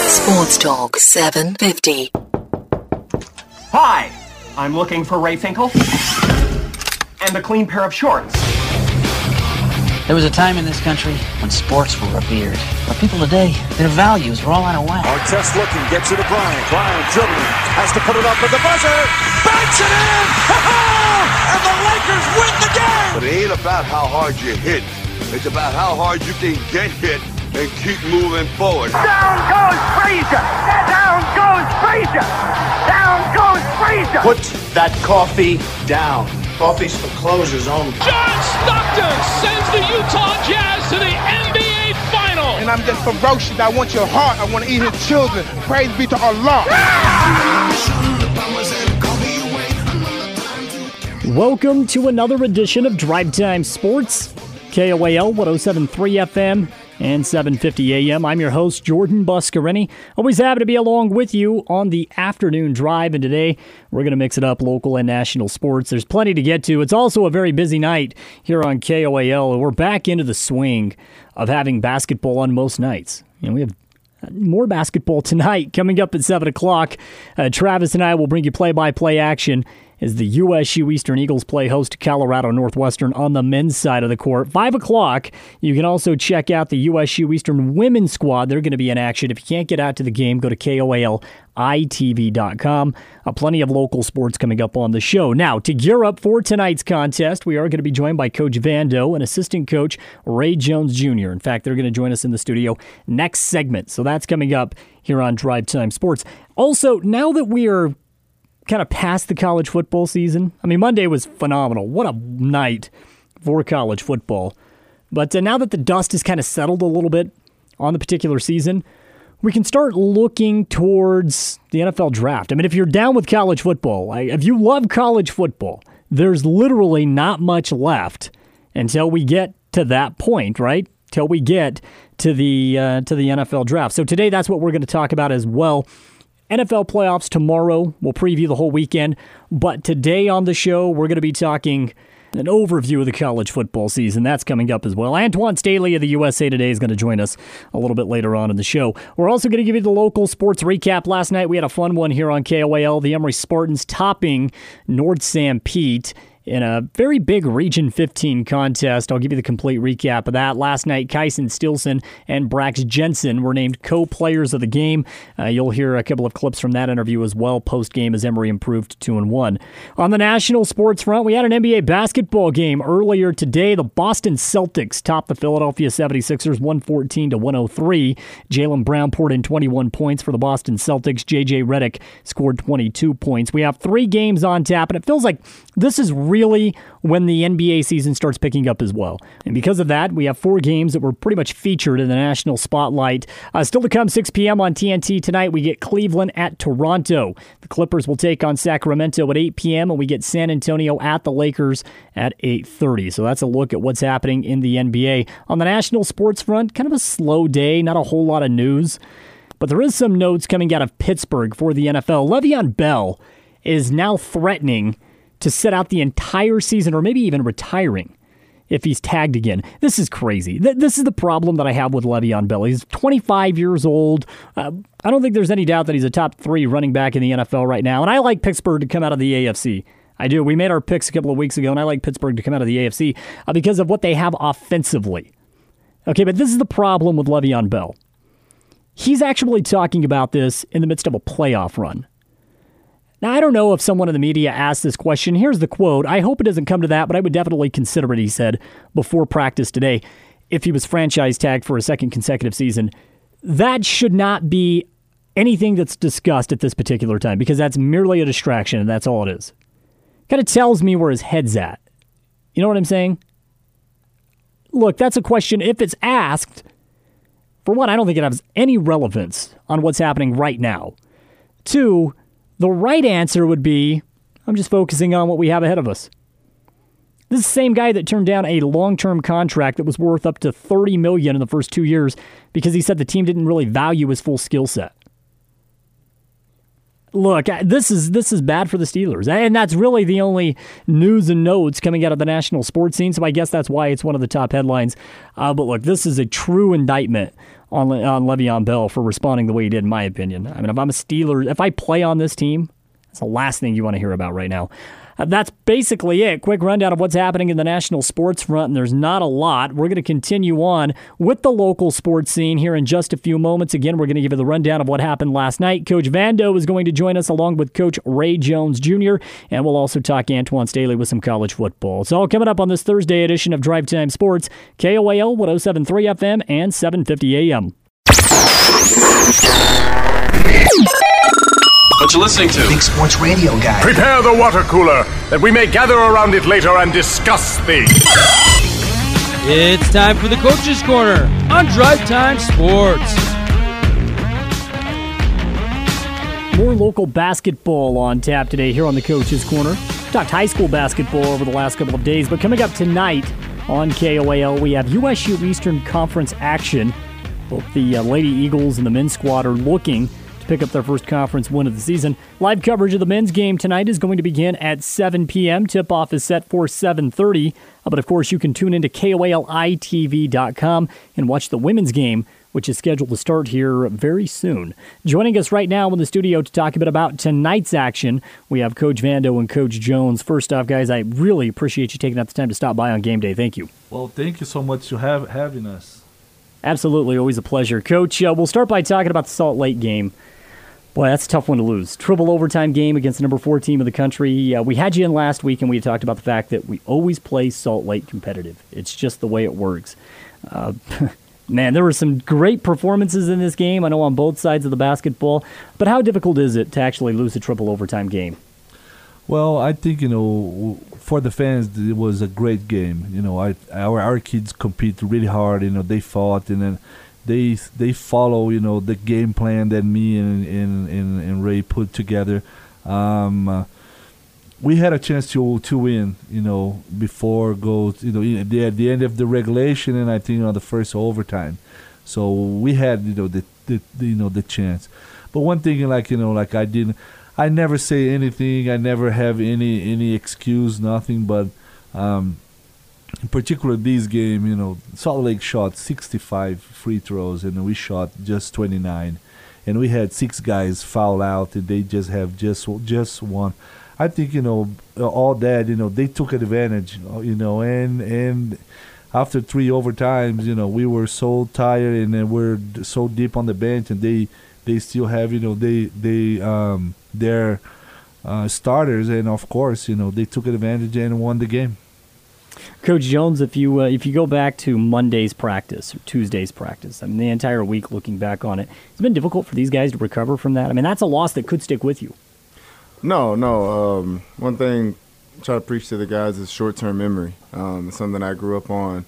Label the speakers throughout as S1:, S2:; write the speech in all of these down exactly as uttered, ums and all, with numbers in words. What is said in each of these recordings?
S1: Sports Talk seven fifty.
S2: Hi, I'm looking for Ray Finkel and a clean pair of shorts.
S3: There was a time in this country when sports were revered. But people today, their values are all out of whack.
S4: Artest looking, gets it to Bryant. Bryant dribbling, has to put it up with the buzzer. Banks it in! And the Lakers win the game!
S5: But it ain't about how hard you hit. It's about how hard you can get hit and keep moving forward.
S6: Down goes Frazier! Down goes Frazier! Down goes Frazier!
S7: Put that coffee down. Coffee's for closers only.
S8: John Stockton sends the Utah Jazz to the N B A Final.
S9: And I'm just ferocious. I want your heart. I want to eat his children. Praise be to Allah.
S10: Welcome to another edition of Drive Time Sports. K O A L one oh seven point three F M and seven fifty A M. I'm your host, Jordan Buscarini. Always happy to be along with you on the afternoon drive, and today we're going to mix it up, local and national sports. There's plenty to get to. It's also a very busy night here on K O A L, and we're back into the swing of having basketball on most nights. And we have more basketball tonight coming up at seven o'clock. Uh, Travis and I will bring you play-by-play action as the U S U Eastern Eagles play host to Colorado Northwestern on the men's side of the court. five o'clock, you can also check out the U S U Eastern women's squad. They're going to be in action. If you can't get out to the game, go to K O A L I T V dot com. Uh, plenty of local sports coming up on the show. Now, to gear up for tonight's contest, we are going to be joined by Coach Vando and assistant coach Ray Jones Junior In fact, they're going to join us in the studio next segment. So that's coming up here on Drive Time Sports. Also, now that we are kind of past the college football season. I mean, Monday was phenomenal. What a night for college football. But uh, now that the dust has kind of settled a little bit on the particular season, we can start looking towards the N F L draft. I mean, if you're down with college football, if you love college football, there's literally not much left until we get to that point, right? Till we get to the uh, to the N F L draft. So today, that's what we're going to talk about as well. N F L playoffs tomorrow. We'll preview the whole weekend. But today on the show, we're going to be talking an overview of the college football season. That's coming up as well. Antoine Staley of the U S A Today is going to join us a little bit later on in the show. We're also going to give you the local sports recap. Last night, we had a fun one here on K O A L. The Emory Spartans topping North Sanpete in a very big Region fifteen contest. I'll give you the complete recap of that. Last night, Kyson Stilson and Brax Jensen were named co-players of the game. Uh, you'll hear a couple of clips from that interview as well post-game as Emory improved two and one. On the national sports front, we had an N B A basketball game earlier today. The Boston Celtics topped the Philadelphia seventy-sixers one fourteen to one oh three. Jaylen Brown poured in twenty-one points for the Boston Celtics. J J Redick scored twenty-two points. We have three games on tap, and it feels like this is really Really, when the N B A season starts picking up as well. And because of that, we have four games that were pretty much featured in the national spotlight. Uh, still to come, six p.m. on T N T tonight, we get Cleveland at Toronto. The Clippers will take on Sacramento at eight p.m., and we get San Antonio at the Lakers at eight thirty. So that's a look at what's happening in the N B A. On the national sports front, kind of a slow day, not a whole lot of news. But there is some notes coming out of Pittsburgh for the N F L. Le'Veon Bell is now threatening to sit out the entire season, or maybe even retiring if he's tagged again. This is crazy. Th- this is the problem that I have with Le'Veon Bell. He's twenty-five years old. Uh, I don't think there's any doubt that he's a top three running back in the N F L right now, and I like Pittsburgh to come out of the A F C. I do. We made our picks a couple of weeks ago, and I like Pittsburgh to come out of the A F C uh, because of what they have offensively. Okay, but this is the problem with Le'Veon Bell. He's actually talking about this in the midst of a playoff run. Now, I don't know if someone in the media asked this question. Here's the quote. I hope it doesn't come to that, but I would definitely consider it, he said, before practice today, if he was franchise tagged for a second consecutive season. That should not be anything that's discussed at this particular time, because that's merely a distraction, and that's all it is. Kind of tells me where his head's at. You know what I'm saying? Look, that's a question, if it's asked, for one, I don't think it has any relevance on what's happening right now. Two, the right answer would be, I'm just focusing on what we have ahead of us. This is the same guy that turned down a long-term contract that was worth up to thirty million dollars in the first two years because he said the team didn't really value his full skill set. Look, this is this is bad for the Steelers, and that's really the only news and notes coming out of the national sports scene, so I guess that's why it's one of the top headlines. Uh, but look, this is a true indictment on, on Le'Veon Bell for responding the way he did, in my opinion. I mean, if I'm a Steeler, if I play on this team, that's the last thing you want to hear about right now. Uh, that's basically it. Quick rundown of what's happening in the national sports front, and there's not a lot. We're going to continue on with the local sports scene here in just a few moments. Again, we're going to give you the rundown of what happened last night. Coach Vando is going to join us along with Coach Ray Jones Junior, and we'll also talk Antoine Staley with some college football. It's all coming up on this Thursday edition of Drive Time Sports, K O A L one oh seven point three F M and seven fifty A M.
S11: What you listening to?
S12: Big Sports Radio Guy.
S13: Prepare the water cooler, that we may gather around it later and discuss things.
S14: It's time for the Coach's Corner on Drive Time Sports.
S10: More local basketball on tap today here on the Coach's Corner. Talked high school basketball over the last couple of days, but coming up tonight on K O A L, we have U S U Eastern Conference action. Both the uh, Lady Eagles and the men's squad are looking pick up their first conference win of the season. Live coverage of the men's game tonight is going to begin at seven p.m. Tip-off is set for seven thirty. Uh, but, of course, you can tune into K O A L I T V dot com and watch the women's game, which is scheduled to start here very soon. Joining us right now in the studio to talk a bit about tonight's action, we have Coach Vando and Coach Jones. First off, guys, I really appreciate you taking out the time to stop by on game day. Thank you.
S15: Well, thank you so much for have, having us.
S10: Absolutely, always a pleasure. Coach, uh, we'll start by talking about the Salt Lake game. Boy, that's a tough one to lose. Triple overtime game against the number four team of the country. Uh, we had you in last week, and we talked about the fact that we always play Salt Lake competitive. It's just the way it works. Uh, man, there were some great performances in this game, I know on both sides of the basketball. But how difficult is it to actually lose a triple overtime game?
S15: Well, I think, you know, for the fans, it was a great game. You know, I, our our kids compete really hard. You know, they fought, and then They they follow, you know, the game plan that me and and, and, and Ray put together. Um, uh, we had a chance to to win, you know, before goes, you know, the, at the end of the regulation, and I think on the first overtime. So we had, you know, the, the, the you know the chance. But one thing, like you know, like I didn't, I never say anything. I never have any any excuse, nothing. But um, in particular, this game, you know, Salt Lake shot sixty-five free throws, and we shot just twenty-nine. And we had six guys foul out, and they just have just just one. I think, you know, all that, you know, they took advantage, you know, and and after three overtimes, you know, we were so tired, and then we're so deep on the bench, and they they still have, you know, they they um their uh, starters, and of course, you know, they took advantage and won the game.
S10: Coach Jones, if you uh, if you go back to Monday's practice or Tuesday's practice, I mean, the entire week looking back on it, it's been difficult for these guys to recover from that. I mean, that's a loss that could stick with you.
S16: No, no. Um, one thing I try to preach to the guys is short-term memory. Um, it's something I grew up on.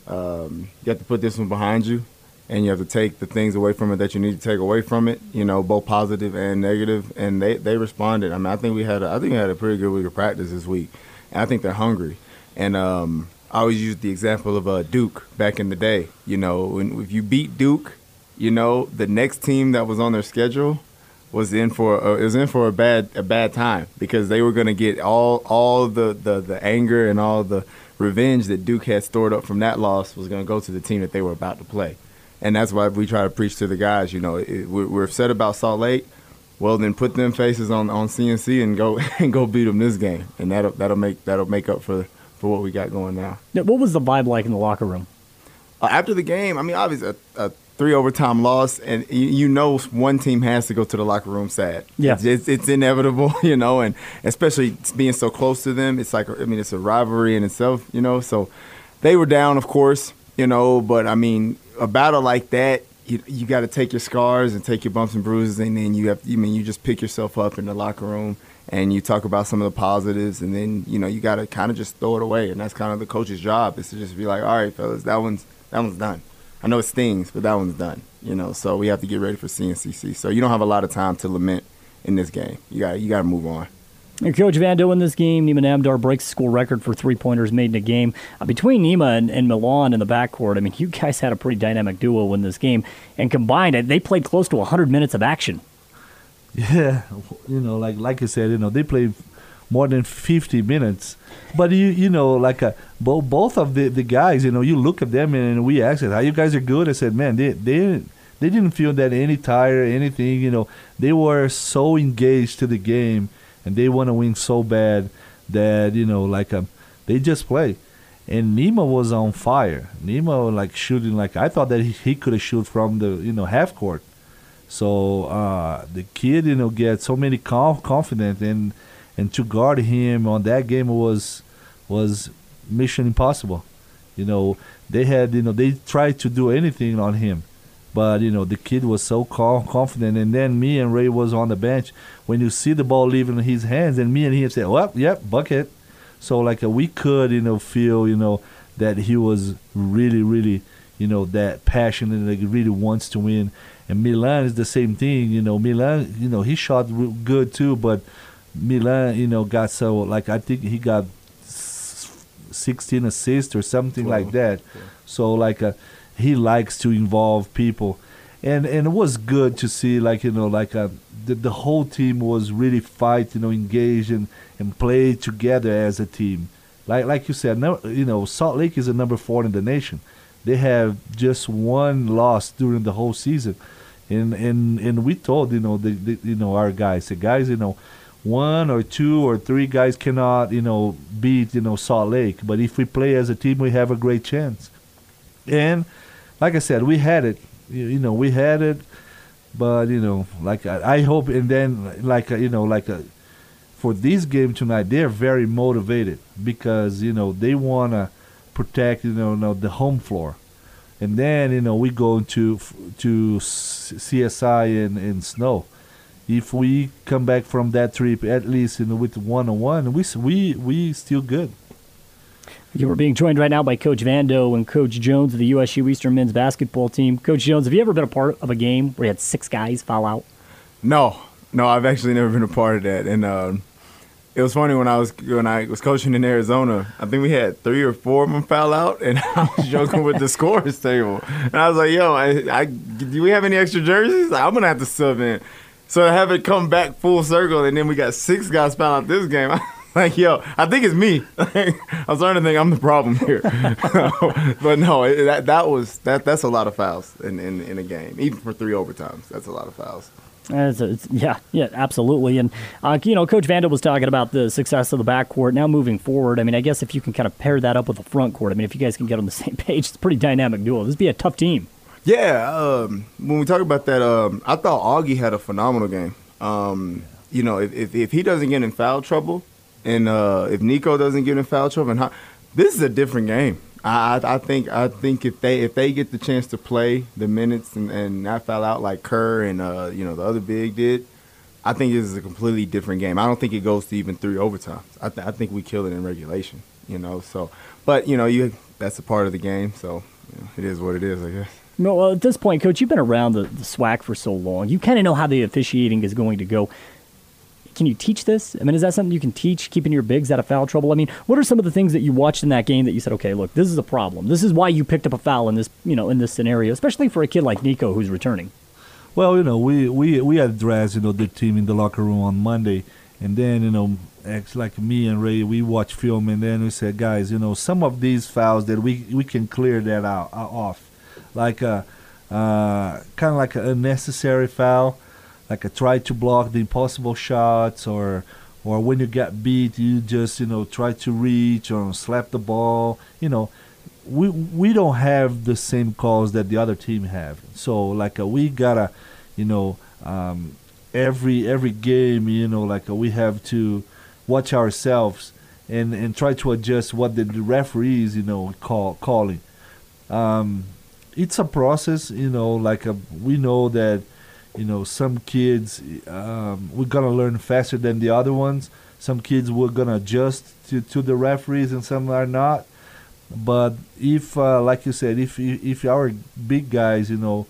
S16: Um, you have to put this one behind you, and you have to take the things away from it that you need to take away from it, you know, both positive and negative, and they, they responded. I mean, I think we had a, I think we had a pretty good week of practice this week, and I think they're hungry. And um, I always use the example of uh, Duke back in the day. You know, when, if you beat Duke, you know, the next team that was on their schedule was in for uh, was in for a bad a bad time, because they were going to get all all the, the, the anger and all the revenge that Duke had stored up from that loss was going to go to the team that they were about to play. And that's why we try to preach to the guys. You know, it, we're, we're upset about Salt Lake. Well, then put them faces on, on C N C and go and go beat them this game, and that'll that'll make that'll make up for. for what we got going now.
S10: Now, what was the vibe like in the locker room?
S16: Uh, after the game, I mean, obviously a, a three overtime loss, and you, you know one team has to go to the locker room sad.
S10: Yeah.
S16: It's, it's, it's inevitable, you know, and especially being so close to them, it's like, I mean, it's a rivalry in itself, you know, so they were down, of course, you know, but, I mean, a battle like that, you, you got to take your scars and take your bumps and bruises, and then you have, I mean, you just pick yourself up in the locker room, and you talk about some of the positives, and then, you know, you got to kind of just throw it away. And that's kind of the coach's job, is to just be like, all right, fellas, that one's that one's done. I know it stings, but that one's done, you know. So we have to get ready for C N C C. So you don't have a lot of time to lament in this game. You got you got to move on.
S10: And Coach Vando in this game, Nima Namdar breaks the school record for three-pointers made in a game. Uh, between Nima and, and Milan in the backcourt, I mean, you guys had a pretty dynamic duo in this game. And combined, they played close to one hundred minutes of action.
S15: Yeah, you know, like like I said, you know, they played more than fifty minutes. But you you know, like uh, both both of the, the guys, you know, you look at them and we asked, "How you guys are good?" I said, "Man, they they they didn't feel that any tired, anything. You know, they were so engaged to the game, and they want to win so bad that you know, like um, they just play." And Nima was on fire. Nima like shooting like I thought that he, he could have shoot from the you know half court. So uh, the kid, you know, get so many conf- confident and and to guard him on that game was was mission impossible. You know, they had you know they tried to do anything on him, but you know the kid was so calm, confident. And then me and Ray was on the bench. When you see the ball leaving his hands, and me and him said, "Well, yep, bucket." So like uh, we could you know feel you know that he was really really you know that passionate and like really wants to win. And Milan is the same thing, you know. Milan, you know, he shot real good too, but Milan, you know, got so like I think he got sixteen assists or something twelve, like that. Yeah. So like uh, he likes to involve people, and and it was good to see like you know like uh, the the whole team was really fight, you know, engaged and and play together as a team. Like like you said, no, you know, Salt Lake is a number four in the nation. They have just one loss during the whole season. And and and we told you know the, the you know our guys the guys you know one or two or three guys cannot you know beat you know Salt Lake, but if we play as a team we have a great chance. And like I said, we had it you, you know we had it, but you know like I, I hope and then like uh, you know like uh, for this game tonight they're very motivated because you know they wanna protect you know, you know the home floor. And then you know we go to to C S I and, and Snow. If we come back from that trip at least you know with one on one, we we we still good.
S10: You are being joined right now by Coach Vando and Coach Jones of the U S U Eastern men's basketball team. Coach Jones, have you ever been a part of a game where you had six guys foul out?
S16: No, no, I've actually never been a part of that. And uh, it was funny when I was when I was coaching in Arizona. I think we had three or four of them foul out, and I was joking with the scores table. And I was like, "Yo, I, I, do we have any extra jerseys? I'm gonna have to sub in." So I have it come back full circle, and then we got six guys foul out this game. Like, yo, I think it's me. I was starting to think I'm the problem here. But no, it, that that was that that's a lot of fouls in, in in a game, even for three overtimes. That's a lot of fouls.
S10: It's, it's, yeah, yeah, absolutely. And, uh, you know, Coach Vando was talking about the success of the backcourt. Now moving forward, I mean, I guess if you can kind of pair that up with the front court, I mean, if you guys can get on the same page, it's a pretty dynamic duo. This would be a tough team.
S16: Yeah, um, when we talk about that, um, I thought Augie had a phenomenal game. Um, you know, if, if if he doesn't get in foul trouble and uh, if Nico doesn't get in foul trouble, and how, this is a different game. I, I think I think if they if they get the chance to play the minutes and, and not foul out like Kerr and uh, you know the other big did, I think this is a completely different game. I don't think it goes to even three overtimes. I, th- I think we kill it in regulation. You know, so but you know you that's a part of the game. So you know, it is what it is, I guess.
S10: No, well, at this point, Coach, you've been around the, the SWAC for so long. You kind of know how the officiating is going to go. Can you teach this? I mean, is that something you can teach, keeping your bigs out of foul trouble? I mean, what are some of the things that you watched in that game that you said, okay, look, this is a problem. This is why you picked up a foul in this, you know, in this scenario, especially for a kid like Nico who's returning.
S15: Well, you know, we we we addressed you know the team in the locker room on Monday, and then you know, it's like me and Ray, we watched film, and then we said, guys, you know, some of these fouls that we we can clear that out uh, off, like a uh, kind of like an unnecessary foul. Like a try to block the impossible shots, or or when you get beat, you just you know try to reach or slap the ball. You know, we we don't have the same calls that the other team have. So like uh, we gotta, you know, um, every every game, you know, like uh, we have to watch ourselves and, and try to adjust what the, the referees, you know, call calling. Um, it's a process, you know. Like uh, we know that. You know, some kids um, we're gonna learn faster than the other ones. Some kids we're gonna adjust to, to the referees, and some are not. But if, uh, like you said, if if our big guys, you know,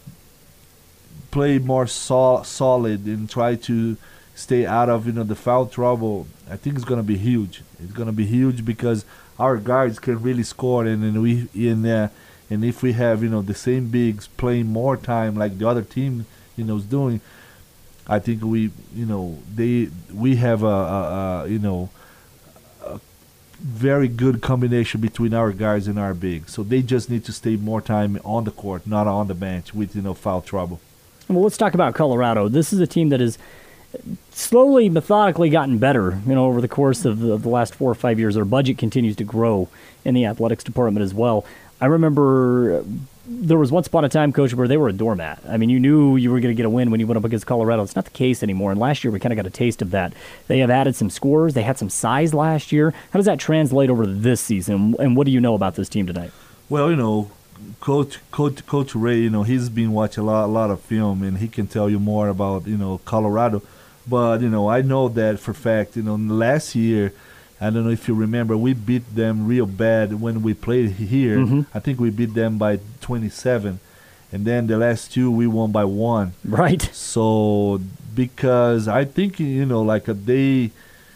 S15: play more sol- solid and try to stay out of you know the foul trouble, I think it's gonna be huge. It's gonna be huge because our guards can really score, and, and we in uh, and if we have you know the same bigs playing more time like the other team. You know, is doing. I think we, you know, they we have a, a, a you know, a very good combination between our guys and our bigs. So they just need to stay more time on the court, not on the bench with, you know, foul trouble.
S10: Well, let's talk about Colorado. This is a team that has slowly, methodically gotten better, you know, over the course of the, of the last four or five years. Their budget continues to grow in the athletics department as well. I remember there was once upon a time, Coach, where they were a doormat. I mean, you knew you were going to get a win when you went up against Colorado. It's not the case anymore, and last year we kind of got a taste of that. They have added some scorers. They had some size last year. How does that translate over to this season, and what do you know about this team tonight?
S15: Well, you know, Coach Coach Coach Ray, you know, he's been watching a lot, a lot of film, and he can tell you more about, you know, Colorado. But, you know, I know that for a fact, you know, last year, I don't know if you remember, we beat them real bad when we played here. Mm-hmm. I think we beat them by twenty-seven. And then the last two, we won by one.
S10: Right.
S15: So, because I think, you know, like a, they,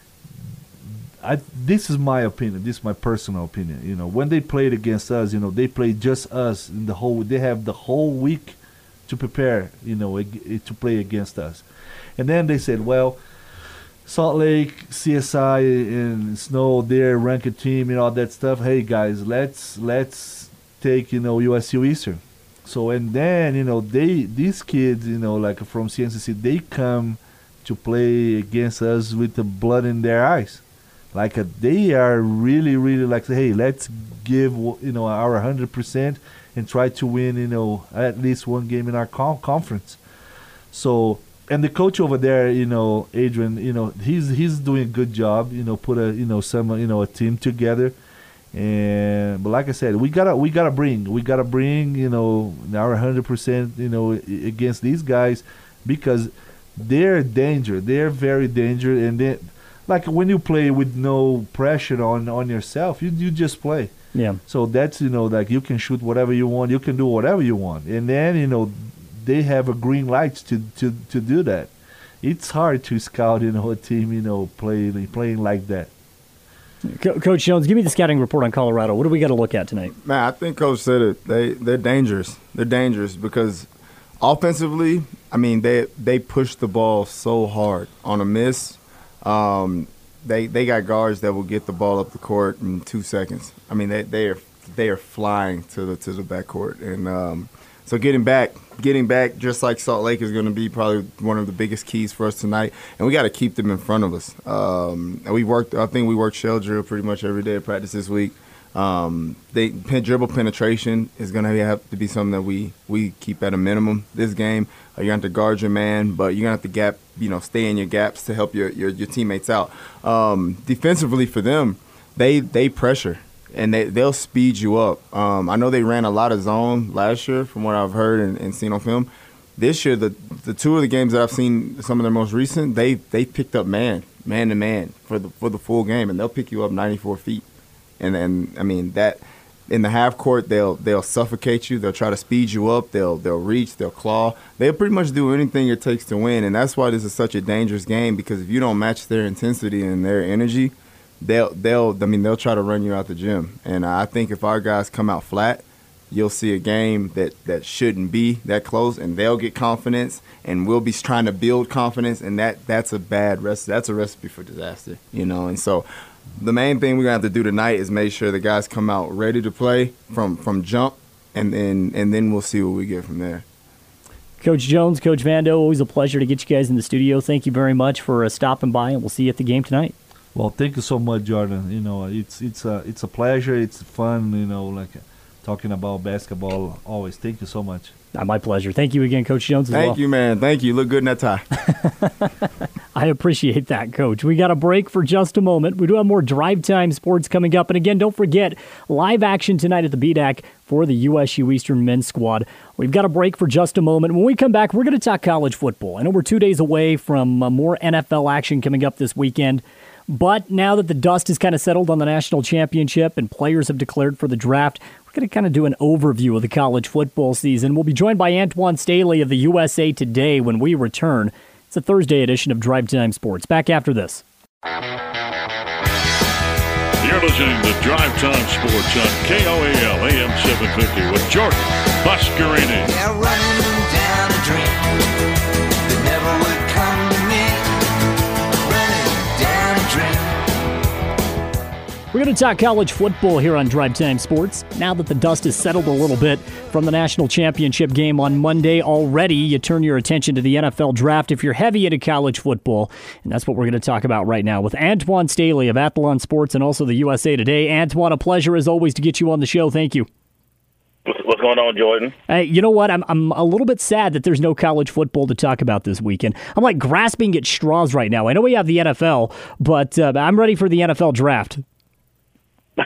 S15: I, this is my opinion. This is my personal opinion. You know, when they played against us, you know, they played just us in the whole, they have the whole week to prepare, you know, to play against us. And then they said, well, Salt Lake, C S I, and Snow, they're ranked team and all that stuff. Hey guys, let's let's take, you know, U S U Eastern. So and then, you know, they these kids, you know, like from C N C C, they come to play against us with the blood in their eyes. Like uh, they are really, really like, hey, let's give, you know, our one hundred percent and try to win, you know, at least one game in our com- conference. So. And the coach over there, you know, Adrian, you know, he's he's doing a good job. You know, put a you know some you know a team together, and but like I said, we gotta we gotta bring we gotta bring you know our hundred percent you know against these guys, because they're danger. They're very dangerous, and they like when you play with no pressure on on yourself, you you just play.
S10: Yeah.
S15: So that's you know like you can shoot whatever you want, you can do whatever you want, and then you know. They have a green light to, to, to do that. It's hard to scout, you know, a team, you know, playing playing like that.
S10: Co- Coach Jones, give me the scouting report on Colorado. What do we got to look at tonight?
S16: Man, I think Coach said it. They they're dangerous. They're dangerous because offensively, I mean, they they push the ball so hard on a miss. Um, they they got guards that will get the ball up the court in two seconds. I mean, they they are they are flying to the to the backcourt, and um, so getting back. Getting back, just like Salt Lake, is going to be probably one of the biggest keys for us tonight, and we got to keep them in front of us. Um, and we worked. I think we worked shell drill pretty much every day of practice this week. Um, they pen, dribble penetration is going to have to be something that we, we keep at a minimum this game. Uh, you're going to have to guard your man, but you're going to have to gap, you know, stay in your gaps to help your your, your teammates out. Um, defensively for them, they they pressure. And they, they'll speed you up. Um, I know they ran a lot of zone last year from what I've heard and, and seen on film. This year, the the two of the games that I've seen, some of their most recent, they they picked up man, man to man for the for the full game, and they'll pick you up ninety-four feet. And and I mean that in the half court, they'll they'll suffocate you. They'll try to speed you up. They'll they'll reach. They'll claw. They'll pretty much do anything it takes to win. And that's why this is such a dangerous game, because if you don't match their intensity and their energy, They'll, they'll, I mean, they'll try to run you out the gym. And I think if our guys come out flat, you'll see a game that, that shouldn't be that close, and they'll get confidence, and we'll be trying to build confidence, and that, that's a bad recipe. That's a recipe for disaster, you know. And so the main thing we're going to have to do tonight is make sure the guys come out ready to play from, from jump, and then and then we'll see what we get from there.
S10: Coach Jones, Coach Vando, always a pleasure to get you guys in the studio. Thank you very much for uh, stopping by, and we'll see you at the game tonight.
S15: Well, thank you so much, Jordan. You know, it's it's a it's a pleasure. It's fun. You know, like uh, talking about basketball always. Thank you so much.
S10: Uh, my pleasure. Thank you again, Coach Jones. As
S16: Thank
S10: well.
S16: you, man. Thank you. You look good in that tie.
S10: I appreciate that, Coach. We got a break for just a moment. We do have more Drive Time Sports coming up. And again, don't forget, live action tonight at the B D A C for the U S U Eastern men's squad. We've got a break for just a moment. When we come back, we're going to talk college football. I know we're two days away from uh, more N F L action coming up this weekend. But now that the dust has kind of settled on the national championship and players have declared for the draft, we're going to kind of do an overview of the college football season. We'll be joined by Antoine Staley of the U S A Today when we return. It's a Thursday edition of Drive Time Sports. Back after this.
S11: You're listening to Drive Time Sports on K O A L A M seven fifty with Jordan Buscarini.
S12: Yeah, running down a dream that never would come.
S10: We're going to talk college football here on Drive Time Sports. Now that the dust has settled a little bit from the national championship game on Monday already, you turn your attention to the N F L draft if you're heavy into college football. And that's what we're going to talk about right now with Antoine Staley of Athlon Sports and also the U S A Today. Antoine, a pleasure as always to get you on the show. Thank you.
S12: What's going on, Jordan?
S10: Hey, you know what? I'm I'm a little bit sad that there's no college football to talk about this weekend. I'm like grasping at straws right now. I know we have the N F L, but uh, I'm ready for the N F L draft.
S12: uh,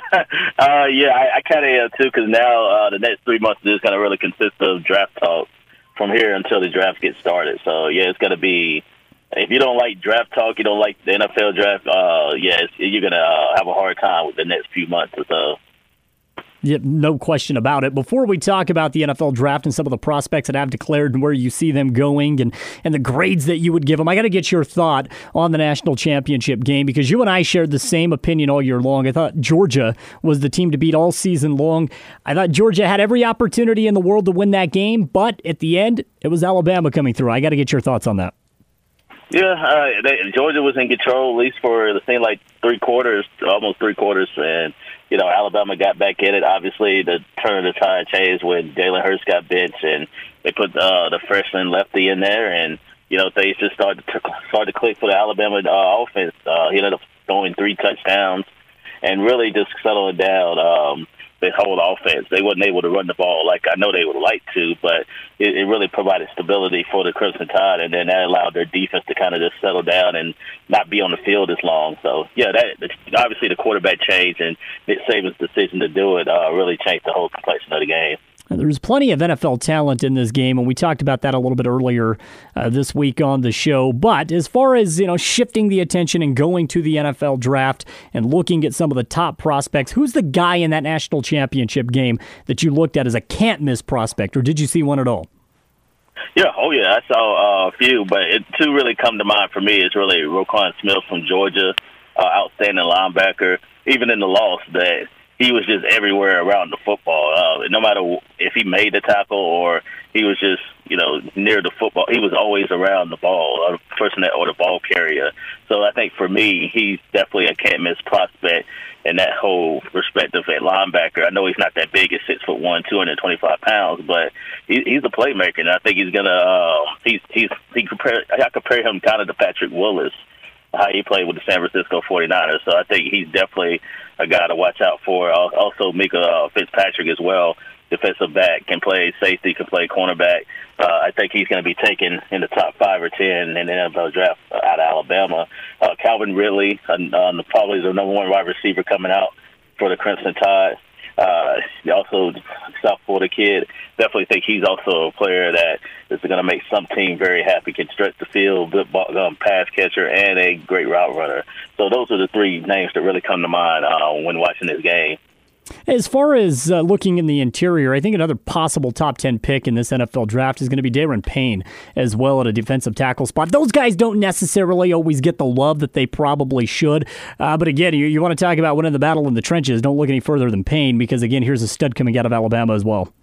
S12: yeah, I, I kind of am too, because now uh, the next three months is going to really consist of draft talk from here until the draft gets started. So, yeah, it's going to be, if you don't like draft talk, you don't like the N F L draft, uh, yeah, it's, you're going to uh, have a hard time with the next few months or so.
S10: Yeah, no question about it. Before we talk about the N F L draft and some of the prospects that have declared and where you see them going and, and the grades that you would give them, I got to get your thought on the national championship game because you and I shared the same opinion all year long. I thought Georgia was the team to beat all season long. I thought Georgia had every opportunity in the world to win that game, but at the end, it was Alabama coming through. I got to get your thoughts on that.
S12: Yeah, uh, they, Georgia was in control, at least for the thing like three quarters, almost three quarters, and you know, Alabama got back in it. Obviously, the turn of the tide changed when Jalen Hurts got benched, and they put uh, the freshman lefty in there, and you know, things just started to start to click for the Alabama uh, offense. Uh, he ended up throwing three touchdowns, and really just settling down um, the whole offense. They wasn't able to run the ball like I know they would like to, but it, it really provided stability for the Crimson Tide, and then that allowed their defense to kind of just settle down and not be on the field as long. So, yeah, that obviously the quarterback change and Nick Saban's decision to do it uh, really changed the whole complexion of the game.
S10: There's plenty of N F L talent in this game, and we talked about that a little bit earlier uh, this week on the show. But as far as, you know, shifting the attention and going to the N F L draft and looking at some of the top prospects, who's the guy in that national championship game that you looked at as a can't-miss prospect, or did you see one at all?
S12: Yeah, oh yeah, I saw uh, a few, but it, two really come to mind for me. It's really Roquan Smith from Georgia, uh, outstanding linebacker. Even in the loss, that he was just everywhere around the football. Uh, no matter if he made the tackle or he was just, you know, near the football, he was always around the ball, or the person that, or the ball carrier. So I think for me, he's definitely a can't-miss prospect in that whole perspective at linebacker. I know he's not that big at six foot one, two hundred twenty-five pounds, but he, he's a playmaker, and I think he's gonna. Uh, he's he's he compare. I compare him kind of to Patrick Willis, how he played with the San Francisco forty-niners. So I think he's definitely a guy to watch out for. Also, Mika uh, Fitzpatrick as well, defensive back, can play safety, can play cornerback. Uh, I think he's going to be taken in the top five or ten in the N F L draft out of Alabama. Uh, Calvin Ridley, uh, uh, probably the number one wide receiver coming out for the Crimson Tide. Uh, also, South Florida kid. Definitely think he's also a player that is going to make some team very happy. Can stretch the field, good ball, um, pass catcher, and a great route runner. So those are the three names that really come to mind uh, when watching this game.
S10: As far as uh, looking in the interior, I think another possible top ten pick in this N F L draft is going to be Daron Payne as well at a defensive tackle spot. Those guys don't necessarily always get the love that they probably should. Uh, but again, you, you want to talk about winning the battle in the trenches, don't look any further than Payne because, again, here's a stud coming out of Alabama as well.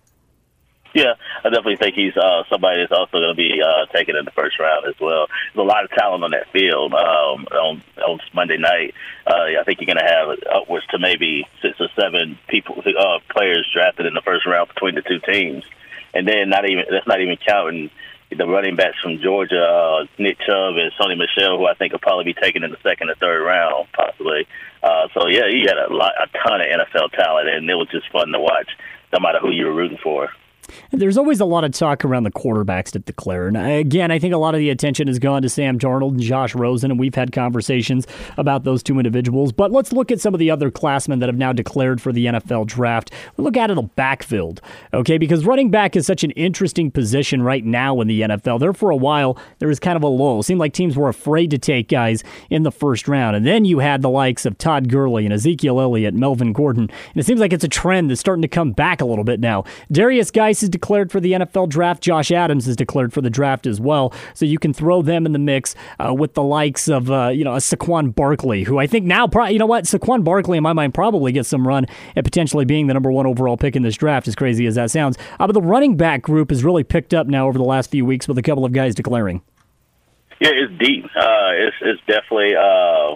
S12: Yeah, I definitely think he's uh, somebody that's also going to be uh, taken in the first round as well. There's a lot of talent on that field um, on, on Monday night. Uh, I think you're going to have upwards to maybe six or seven people, uh, players drafted in the first round between the two teams, and then not even that's not even counting the running backs from Georgia, uh, Nick Chubb and Sony Michel, who I think will probably be taken in the second or third round, possibly. Uh, so yeah, you had a lot, a ton of N F L talent, and it was just fun to watch, no matter who you were rooting for.
S10: There's always a lot of talk around the quarterbacks that declare. And again, I think a lot of the attention has gone to Sam Darnold and Josh Rosen, and we've had conversations about those two individuals. But let's look at some of the other classmen that have now declared for the N F L draft. We'll look at the backfield, okay? Because running back is such an interesting position right now in the N F L. There for a while, there was kind of a lull. It seemed like teams were afraid to take guys in the first round. And then you had the likes of Todd Gurley and Ezekiel Elliott, Melvin Gordon. And it seems like it's a trend that's starting to come back a little bit now. Darius Geis is declared for the N F L draft. Josh Adams is declared for the draft as well. So you can throw them in the mix uh, with the likes of, uh, you know, a Saquon Barkley, who I think now, pro- you know what, Saquon Barkley in my mind probably gets some run at potentially being the number one overall pick in this draft, as crazy as that sounds. Uh, but the running back group has really picked up now over the last few weeks with a couple of guys declaring.
S12: Yeah, it's deep. Uh, it's, it's definitely... Uh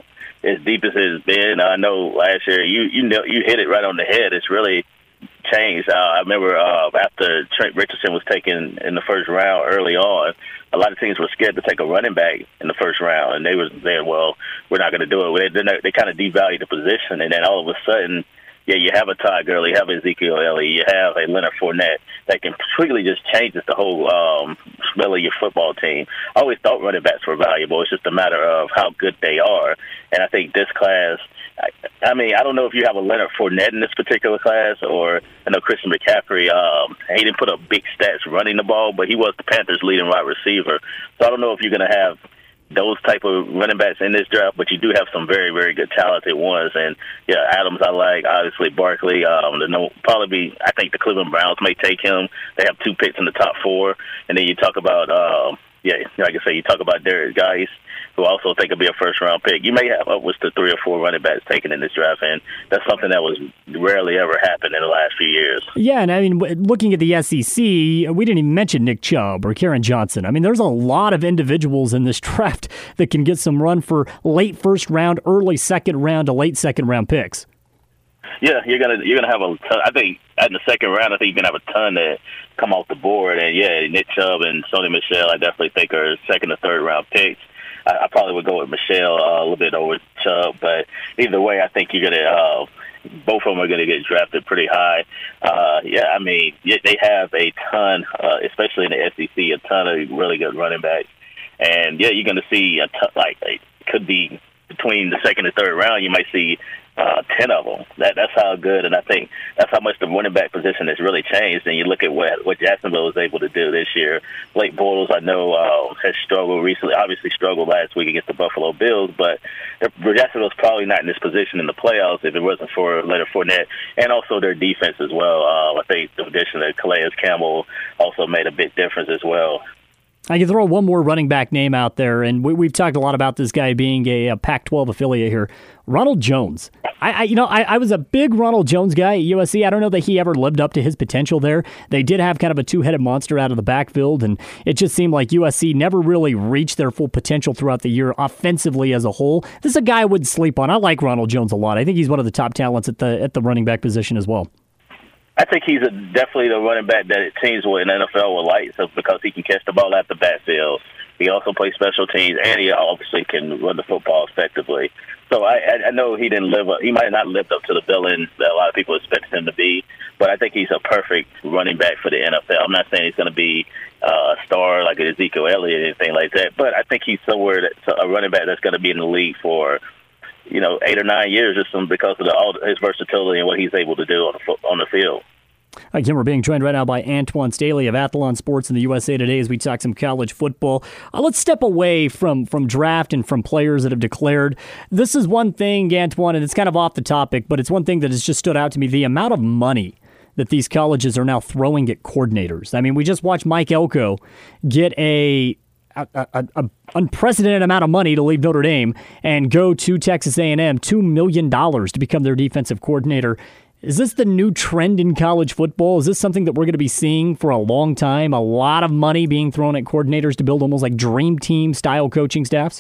S12: as deep as it's been. I know last year you you know you hit it right on the head. It's really changed. Uh, I remember uh, after Trent Richardson was taken in the first round early on, a lot of teams were scared to take a running back in the first round, and they were saying, "Well, we're not going to do it." They, they, they kind of devalued the position, and then all of a sudden, yeah, you have a Todd Gurley, you have Ezekiel Elliott, you have a Leonard Fournette that completely just changes the whole um, smell of your football team. I always thought running backs were valuable. It's just a matter of how good they are, and I think this class. I, I mean, I don't know if you have a Leonard Fournette in this particular class, or I know Christian McCaffrey. Um, he didn't put up big stats running the ball, but he was the Panthers' leading wide receiver. So I don't know if you're going to have those type of running backs in this draft, but you do have some very, very good talented ones. And yeah, Adams I like, obviously Barkley. Um, the no, probably be, I think the Cleveland Browns may take him. They have two picks in the top four, and then you talk about, um, yeah, like I say, you talk about Derek Geis, who also think will be a first-round pick. You may have upwards to three or four running backs taken in this draft, and that's something that was rarely ever happened in the last few years.
S10: Yeah, and I mean, looking at the S E C, we didn't even mention Nick Chubb or Karen Johnson. I mean, there's a lot of individuals in this draft that can get some run for late first round, early second round to late second round picks.
S12: Yeah, you're gonna you're gonna have a ton. I think in the second round, I think you're gonna have a ton that come off the board, and yeah, Nick Chubb and Sony Michel, I definitely think are second or third round picks. I probably would go with Michelle uh, a little bit over Chubb, but either way, I think you're gonna uh, both of them are gonna get drafted pretty high. Uh, yeah, I mean, yeah, they have a ton, uh, especially in the S E C, a ton of really good running backs, and yeah, you're gonna see a ton, like it could be between the second and third round, you might see uh, ten of them. That that's how good, and I think that's how much the running back position has really changed. And you look at what what Jacksonville was able to do this year. Blake Bortles, I know, uh, has struggled recently. Obviously, struggled last week against the Buffalo Bills, but Jacksonville's probably not in this position in the playoffs if it wasn't for Leonard Fournette and also their defense as well. Uh, I think the addition of Calais Campbell also made a big difference as well.
S10: I can throw one more running back name out there, and we, we've talked a lot about this guy being a, a Pac twelve affiliate here. Ronald Jones. I, I you know, I, I was a big Ronald Jones guy at U S C. I don't know that he ever lived up to his potential there. They did have kind of a two-headed monster out of the backfield, and it just seemed like U S C never really reached their full potential throughout the year offensively as a whole. This is a guy I would sleep on. I like Ronald Jones a lot. I think he's one of the top talents at the at the running back position as well.
S12: I think he's a, definitely the running back that teams in the N F L will like, so because he can catch the ball at the backfield. He also plays special teams, and he obviously can run the football effectively. So I, I know he didn't live up. He might not live up to the billing that a lot of people expected him to be, but I think he's a perfect running back for the N F L. I'm not saying he's going to be uh, a star like Ezekiel Elliott or anything like that, but I think he's somewhere that's a running back that's going to be in the league for, you know, eight or nine years or something because of the, all his versatility and what he's able to do on the on the field.
S10: Again, we're being joined right now by Antoine Staley of Athlon Sports in the U S A Today as we talk some college football. Uh, let's step away from, from draft and from players that have declared. This is one thing, Antoine, and it's kind of off the topic, but it's one thing that has just stood out to me, the amount of money that these colleges are now throwing at coordinators. I mean, we just watched Mike Elko get a A, a, a unprecedented amount of money to leave Notre Dame and go to Texas A and M, two million dollars to become their defensive coordinator. Is this the new trend in college football? Is this something that we're going to be seeing for a long time? A lot of money being thrown at coordinators to build almost like dream team style coaching staffs?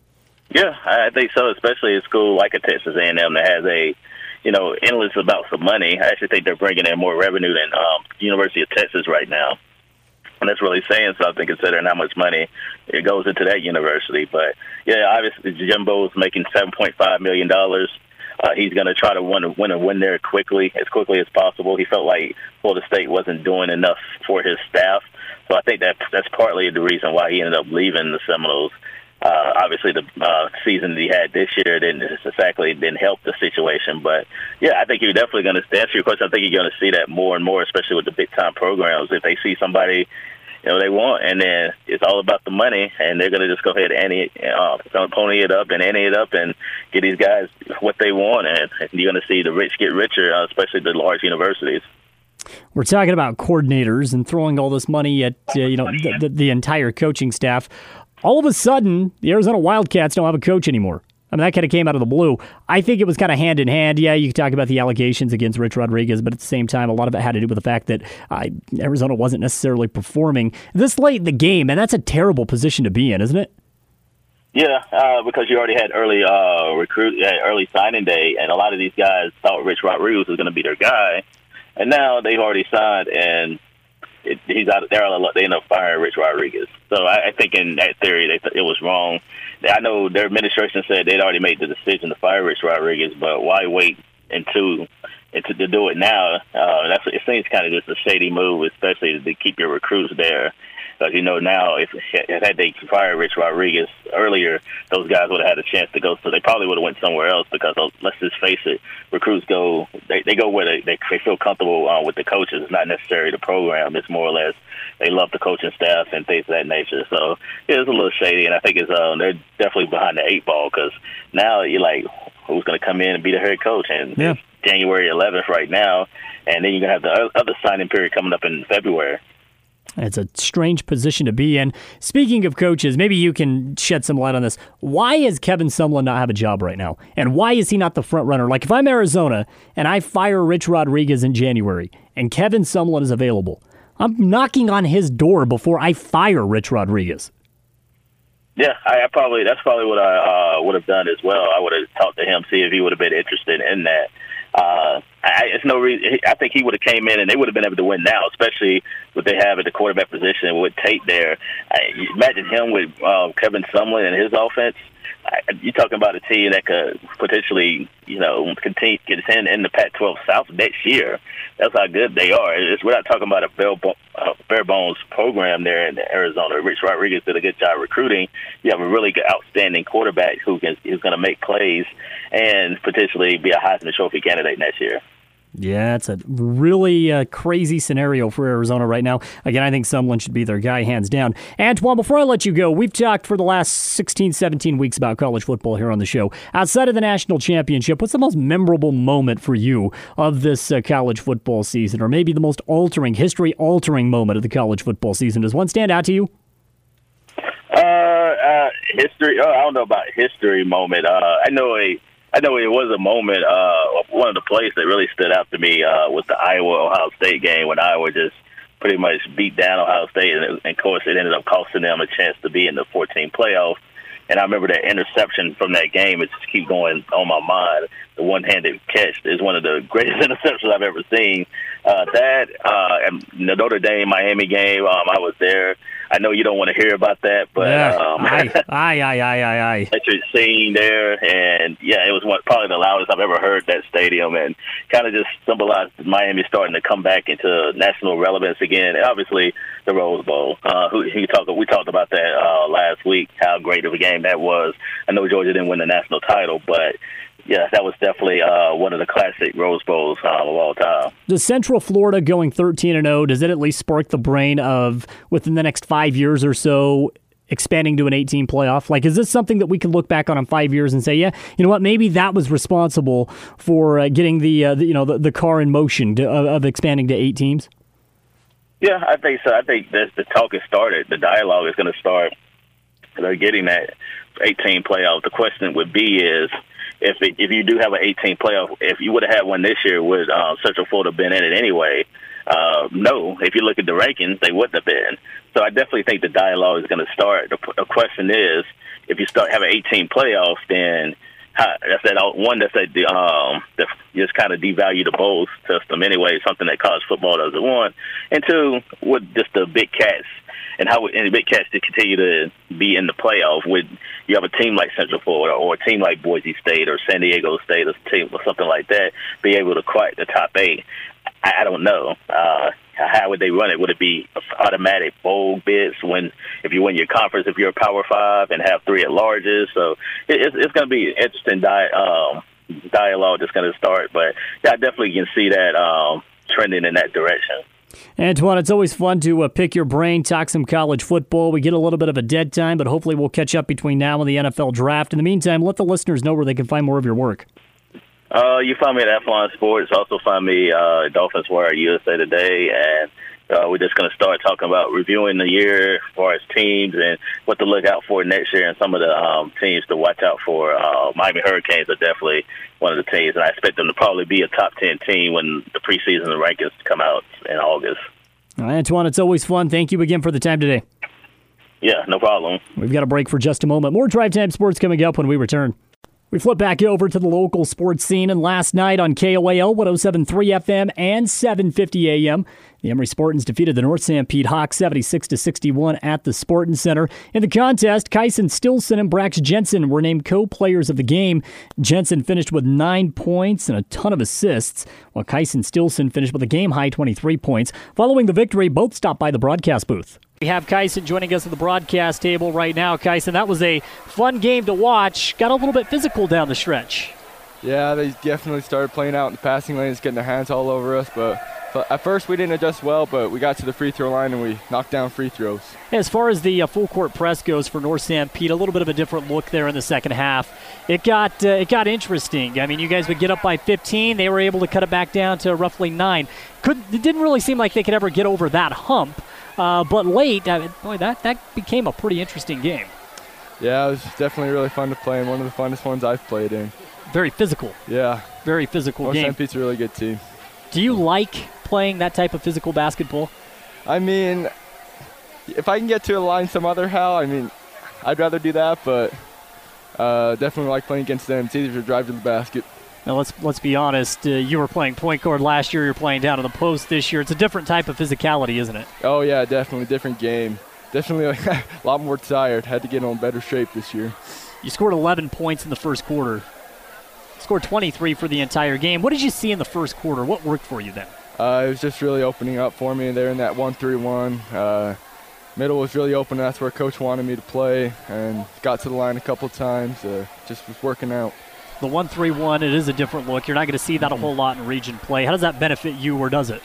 S12: Yeah, I think so, especially a school like a Texas A and M that has a, you know, endless amounts of money. I actually think they're bringing in more revenue than um, University of Texas right now. And that's really saying something considering how much money it goes into that university. But, yeah, obviously Jimbo's making seven point five million dollars. Uh, he's going to try to win, win and win there quickly, as quickly as possible. He felt like Florida State wasn't doing enough for his staff. So I think that that's partly the reason why he ended up leaving the Seminoles. Uh, obviously, the uh, season that he had this year didn't exactly didn't help the situation. But, yeah, I think you're definitely going to, to answer your question, I think you're going to see that more and more, especially with the big-time programs. If they see somebody, you know, they want, and then it's all about the money, and they're going to just go ahead and ante, uh, pony it up and ante it up and get these guys what they want, and you're going to see the rich get richer, uh, especially the large universities.
S10: We're talking about coordinators and throwing all this money at uh, you know the, the, the entire coaching staff. All of a sudden, the Arizona Wildcats don't have a coach anymore. I mean, that kind of came out of the blue. I think it was kind of hand in hand. Yeah, you could talk about the allegations against Rich Rodriguez, but at the same time, a lot of it had to do with the fact that uh, Arizona wasn't necessarily performing this late in the game, and that's a terrible position to be in, isn't it?
S12: Yeah, uh, because you already had early uh, recruit, uh, early signing day, and a lot of these guys thought Rich Rodriguez was going to be their guy, and now they've already signed, and it, he's out. They're out of, they end up firing Rich Rodriguez. So I, I think in that theory, they th- it was wrong. I know their administration said they'd already made the decision to fire Rich Rodriguez, but why wait until and to, to do it now? Uh, that's it seems kind of just a shady move, especially to keep your recruits there. Because, you know, now if, if had they fired Rich Rodriguez earlier, those guys would have had a chance to go. So they probably would have went somewhere else because, uh, let's just face it, recruits go they, they go where they, they, they feel comfortable uh, with the coaches. It's not necessarily the program. It's more or less they love the coaching staff and things of that nature. So yeah, it's a little shady, and I think it's uh, they're definitely behind the eight ball because now you're like, who's going to come in and be the head coach? And
S10: yeah.
S12: It's January eleventh right now, and then you're going to have the other signing period coming up in February.
S10: It's a strange position to be in. Speaking of coaches, maybe you can shed some light on this. Why is Kevin Sumlin not have a job right now? And why is he not the front runner? Like if I'm Arizona and I fire Rich Rodriguez in January and Kevin Sumlin is available, I'm knocking on his door before I fire Rich Rodriguez.
S12: Yeah, I, I probably that's probably what I uh, would have done as well. I would have talked to him, see if he would have been interested in that. Uh, I, it's no reason. I think he would have came in and they would have been able to win now, especially what they have at the quarterback position with Tate there. I, imagine him with um, Kevin Sumlin and his offense. I, you're talking about a team that could potentially, you know, continue to get in, in the Pac twelve South next year. That's how good they are. It's, we're not talking about a bare, bo- uh, bare bones program there in Arizona. Rich Rodriguez did a good job recruiting. You have a really good, outstanding quarterback who can who's going to make plays and potentially be a Heisman Trophy candidate next year.
S10: Yeah, it's a really uh, crazy scenario for Arizona right now. Again, I think Sumlin should be their guy, hands down. Antoine, before I let you go, we've talked for the last sixteen, seventeen weeks about college football here on the show. Outside of the national championship, what's the most memorable moment for you of this uh, college football season, or maybe the most altering, history-altering moment of the college football season? Does one stand out to you?
S12: Uh, uh history, oh, I don't know about history moment. Uh, I know a... I know it was a moment, uh, one of the plays that really stood out to me uh, was the Iowa-Ohio State game when Iowa just pretty much beat down Ohio State, and, and of course it ended up costing them a chance to be in the fourteen playoff. And I remember that interception from that game. It just keeps going on my mind. The one-handed catch is one of the greatest interceptions I've ever seen. Uh, that uh, and the Notre Dame-Miami game, um, I was there. I know you don't want to hear about that, but
S10: yeah.
S12: um,
S10: aye, aye, aye, aye, aye, aye.
S12: That you're seeing there, and yeah, it was one, probably the loudest I've ever heard that stadium, and kind of just symbolized Miami starting to come back into national relevance again. And obviously, the Rose Bowl. Uh, who, he talked, we talked about that uh, last week, how great of a game that was. I know Georgia didn't win the national title, but yeah, that was definitely uh, one of the classic Rose Bowls uh, of all time.
S10: Does Central Florida going thirteen and oh, does it at least spark the brain of, within the next five years or so, expanding to an eighteen playoff? Like, is this something that we can look back on in five years and say, yeah, you know what, maybe that was responsible for uh, getting the, uh, the you know the, the car in motion to, of, of expanding to eight teams?
S12: Yeah, I think so. I think that the talk has started. The dialogue is going to start. They're getting that eighteen playoff. The question would be is, If it, if you do have an eighteen playoff, if you would have had one this year, would uh, Central Florida been in it anyway? Uh, no. If you look at the rankings, they wouldn't have been. So I definitely think the dialogue is going to start. The, the question is, if you start having eighteen playoffs, then how, that's that one that's that the um that just kind of devalue the bowl system anyway. Something that college football doesn't want. And two, with just the big cats. And how would any Big Cats to continue to be in the playoff? Would you have a team like Central Florida or a team like Boise State or San Diego State or, team or something like that be able to crack the top eight? I, I don't know. Uh, how would they run it? Would it be automatic bowl bids when if you win your conference, if you're a Power Five and have three at larges? So it, it's, it's going to be an interesting di- um, dialogue that's going to start. But yeah, I definitely can see that um, trending in that direction.
S10: Antoine, it's always fun to uh, pick your brain, talk some college football. We get a little bit of a dead time, but hopefully we'll catch up between now and the N F L draft. In the meantime, let the listeners know where they can find more of your work.
S12: Uh, you find me at F one Sports. Also find me uh, Dolphins Wire U S A Today, and uh, we're just going to start talking about reviewing the year as far as teams and what to look out for next year and some of the um, teams to watch out for. Uh, Miami Hurricanes are definitely one of the teams, and I expect them to probably be a top ten team when the preseason rankings come out in August.
S10: Well, Antoine, it's always fun. Thank you again for the time today.
S12: Yeah, no problem.
S10: We've got a break for just a moment. More Drive Time Sports coming up when we return. We flip back over to the local sports scene, and last night on K O A L one oh seven point three F M and seven fifty A M, the Emory Spartans defeated the North Sanpete Hawks seventy-six to sixty-one at the Spartan Center. In the contest, Kyson Stilson and Brax Jensen were named co-players of the game. Jensen finished with nine points and a ton of assists, while Kyson Stilson finished with a game-high twenty-three points. Following the victory, both stopped by the broadcast booth. We have Kyson joining us at the broadcast table right now. Kyson, that was a fun game to watch. Got a little bit physical down the stretch.
S17: Yeah, they definitely started playing out in the passing lanes, getting their hands all over us. But, but at first we didn't adjust well, but we got to the free throw line and we knocked down free throws.
S10: As far as the uh, full court press goes for North Sanpete, a little bit of a different look there in the second half. It got uh, it got interesting. I mean, you guys would get up by fifteen. They were able to cut it back down to roughly nine. Could, it didn't really seem like they could ever get over that hump. Uh, but late, I mean, boy, that, that became a pretty interesting game.
S17: Yeah, it was definitely really fun to play and one of the funnest ones I've played in.
S10: Very physical.
S17: Yeah.
S10: Very physical
S17: North
S10: game.
S17: North Sanpete's a really good team.
S10: Do you like playing that type of physical basketball?
S17: I mean, if I can get to a line some other how, I mean, I'd rather do that, but uh, definitely like playing against them. It's easier to drive to the basket.
S10: Now, let's let's be honest. Uh, you were playing point guard last year. You're playing down in the post this year. It's a different type of physicality, isn't it?
S17: Oh, yeah, definitely. Different game. Definitely like, a lot more tired. Had to get in better shape this year.
S10: You scored eleven points in the first quarter. Scored twenty-three for the entire game. What did you see in the first quarter? What worked for you then?
S17: Uh, it was just really opening up for me there in that one three one. Uh, middle was really open. That's where Coach wanted me to play, and got to the line a couple times. Uh, just was working out.
S10: The one three one, it is a different look. You're not going to see that a whole lot in region play. How does that benefit you, or does it?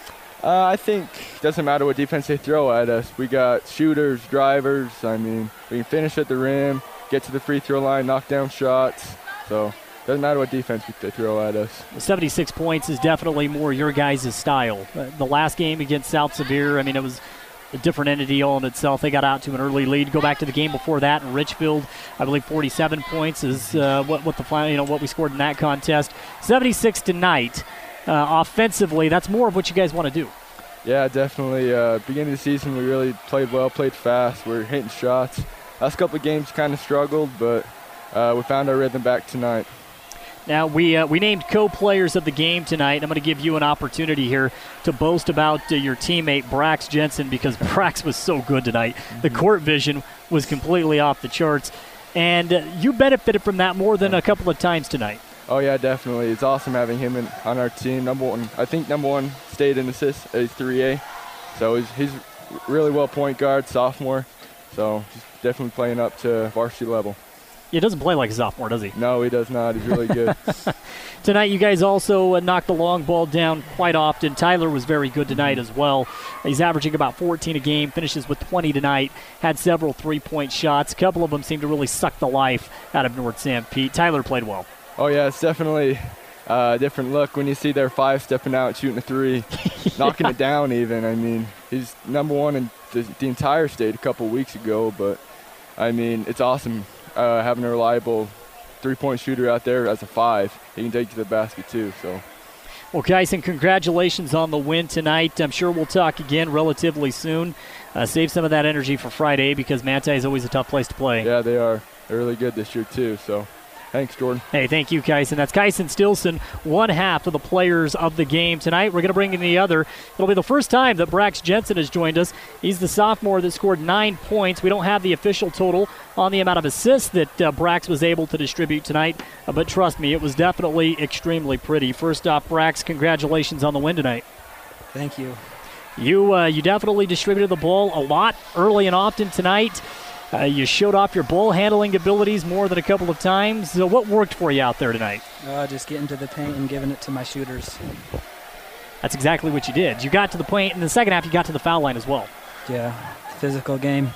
S17: Uh, I think it doesn't matter what defense they throw at us. We got shooters, drivers. I mean, we can finish at the rim, get to the free throw line, knock down shots. So it doesn't matter what defense they throw at us.
S10: seventy-six points is definitely more your guys' style. Uh, the last game against South Sevier, I mean, it was a different entity all in itself. They got out to an early lead. Go back to the game before that in Richfield. I believe forty-seven points is uh, what what the final, you know, what we scored in that contest. seventy-six tonight. Uh, offensively, that's more of what you guys want to do.
S17: Yeah, definitely. Uh, beginning of the season, we really played well, played fast. We're hitting shots. Last couple of games kind of struggled, but uh, we found our rhythm back tonight.
S10: Now, we uh, we named co-players of the game tonight. I'm going to give you an opportunity here to boast about uh, your teammate, Brax Jensen, because Brax was so good tonight. Mm-hmm. The court vision was completely off the charts, and uh, you benefited from that more than a couple of times tonight.
S17: Oh, yeah, definitely. It's awesome having him in, on our team. Number one, I think number one stayed in assists at three A, so he's, he's really well point guard, sophomore, so he's definitely playing up to varsity level.
S10: He doesn't play like a sophomore, does he?
S17: No, he does not. He's really good.
S10: Tonight, you guys also uh, knocked the long ball down quite often. Tyler was very good tonight as well. He's averaging about fourteen a game, finishes with twenty tonight, had several three-point shots. A couple of them seem to really suck the life out of North Sanpete. Tyler played well.
S17: Oh, yeah, it's definitely a different look when you see their five stepping out, shooting a three, yeah. knocking it down even. I mean, he's number one in the, the entire state a couple weeks ago, but, I mean, it's awesome. Uh, having a reliable three-point shooter out there as a five. He can take you to the basket, too. So,
S10: well, Kyson, congratulations on the win tonight. I'm sure we'll talk again relatively soon. Uh, save some of that energy for Friday because Manti is always a tough place to play.
S17: Yeah, they are. They're really good this year, too. So, thanks, Jordan.
S10: Hey, thank you, Kyson. That's Kyson Stilson, one half of the players of the game tonight. We're going to bring in the other. It'll be the first time that Brax Jensen has joined us. He's the sophomore that scored nine points. We don't have the official total on the amount of assists that uh, Brax was able to distribute tonight, uh, but trust me, it was definitely extremely pretty. First off, Brax, congratulations on the win tonight.
S18: Thank you.
S10: You, uh, you definitely distributed the ball a lot early and often tonight. Uh, you showed off your ball handling abilities more than a couple of times. So what worked for you out there tonight?
S18: Uh, just getting to the paint and giving it to my shooters.
S10: That's exactly what you did. You got to the paint. In the second half, you got to the foul line as well.
S18: Yeah, physical game.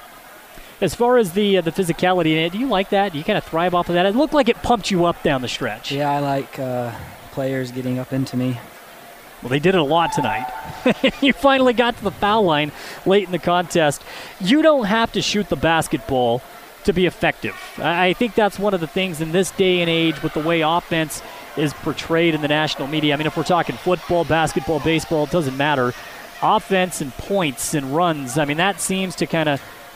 S10: As far as the uh, the physicality in it, do you like that? Do you kind of thrive off of that? It looked like it pumped you up down the stretch.
S18: Yeah, I like uh, players getting up into me.
S10: Well, they did it a lot tonight. You finally got to the foul line late in the contest. You don't have to shoot the basketball to be effective. I think that's one of the things in this day and age with the way offense is portrayed in the national media. I mean, if we're talking football, basketball, baseball, it doesn't matter. Offense and points and runs, I mean, that seems to kind of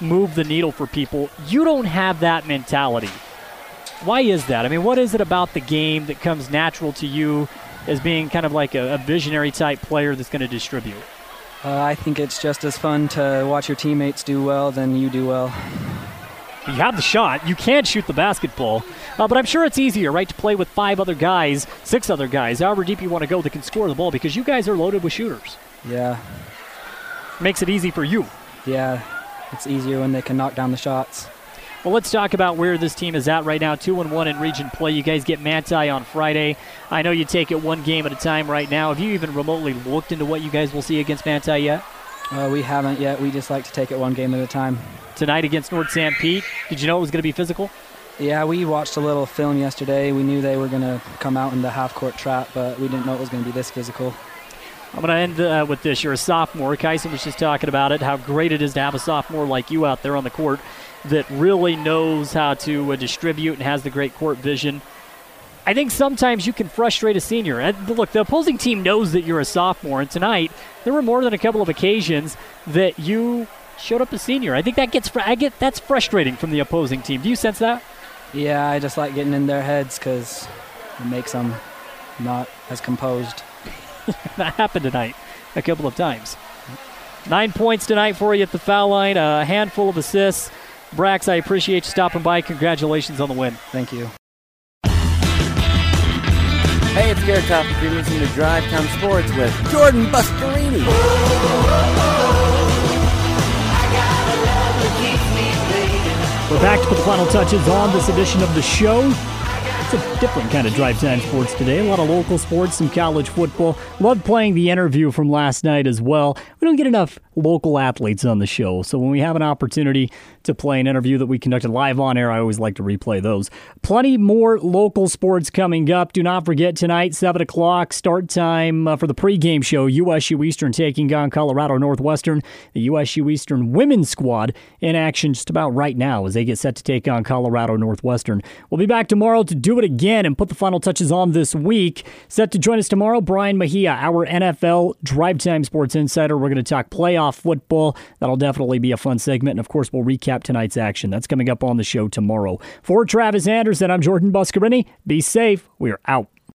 S10: move the needle for people. You don't have that mentality. Why is that? I mean, what is it about the game that comes natural to you as being kind of like a, a visionary type player that's going to distribute?
S18: Uh, I think it's just as fun to watch your teammates do well than you do well.
S10: You have the shot. You can shoot the basketball. Uh, but I'm sure it's easier, right, to play with five other guys, six other guys, however deep you want to go, that can score the ball because you guys are loaded with shooters.
S18: Yeah.
S10: Makes it easy for you.
S18: Yeah, it's easier when they can knock down the shots.
S10: Well, let's talk about where this team is at right now. Two and one in region play. You guys get Manti on Friday. I know you take it one game at a time right now. Have you even remotely looked into what you guys will see against Manti yet?
S18: Uh, we haven't yet. We just like to take it one game at a time.
S10: Tonight against North San Pete, did you know it was going to be physical?
S18: Yeah, we watched a little film yesterday. We knew they were going to come out in the half-court trap, but we didn't know it was going to be this physical.
S10: I'm going to end uh, with this. You're a sophomore. Kyson was just talking about it, how great it is to have a sophomore like you out there on the court that really knows how to uh, distribute and has the great court vision. I think sometimes you can frustrate a senior. And look, the opposing team knows that you're a sophomore, and tonight there were more than a couple of occasions that you showed up a senior. I think that gets fr- I get that's frustrating from the opposing team. Do you sense that?
S18: Yeah, I just like getting in their heads because it makes them not as composed.
S10: That happened tonight a couple of times. Nine points tonight for you at the foul line, a handful of assists. Brax, I appreciate you stopping by. Congratulations on the win.
S18: Thank you.
S19: Hey, it's Garrett Topic. You're listening to Drive Time Sports with Jordan Buscarini.
S10: We're back to put the final touches on this edition of the show. It's a different kind of Drive Time Sports today. A lot of local sports, some college football. Loved playing the interview from last night as well. We don't get enough local athletes on the show, so when we have an opportunity to play an interview that we conducted live on air, I always like to replay those. Plenty more local sports coming up. Do not forget tonight, seven o'clock, start time uh, for the pregame show. U S U Eastern taking on Colorado Northwestern. The U S U Eastern women's squad in action just about right now as they get set to take on Colorado Northwestern. We'll be back tomorrow to do it again and put the final touches on this week. Set to join us tomorrow, Brian Mejia, our N F L Drive Time Sports Insider. We're going to talk playoff football. That'll definitely be a fun segment. And, of course, we'll recap tonight's action. That's coming up on the show tomorrow. For Travis Anderson, I'm Jordan Buscarini. Be safe. We're out.